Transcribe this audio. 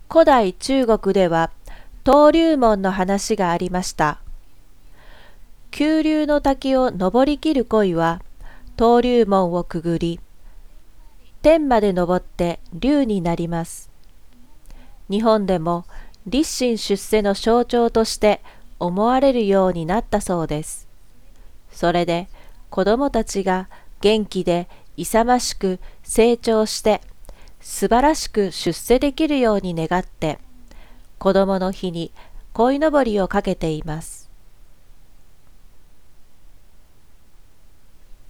古代中国では登竜門の話がありました。九龍の滝を登りきる鯉は登竜門をくぐり、天まで登って龍になります。日本でも立身出世の象徴として思われるようになったそうです。それで子どもたちが元気で勇ましく成長して素晴らしく出世できるように願って、子どもの日に鯉のぼりをかけています。